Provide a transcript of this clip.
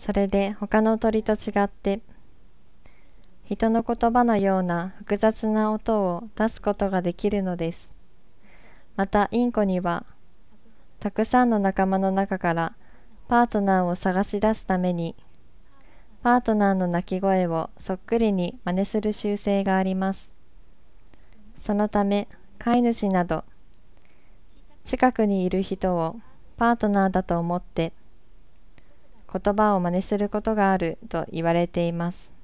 それで他の鳥と違って人の言葉のような複雑な音を出すことができるのです。またインコにはたくさんの仲間の中からパートナーを探し出すためにパートナーの鳴き声をそっくりに真似する習性があります。そのため飼い主など近くにいる人をパートナーだと思って言葉を真似することがあると言われています。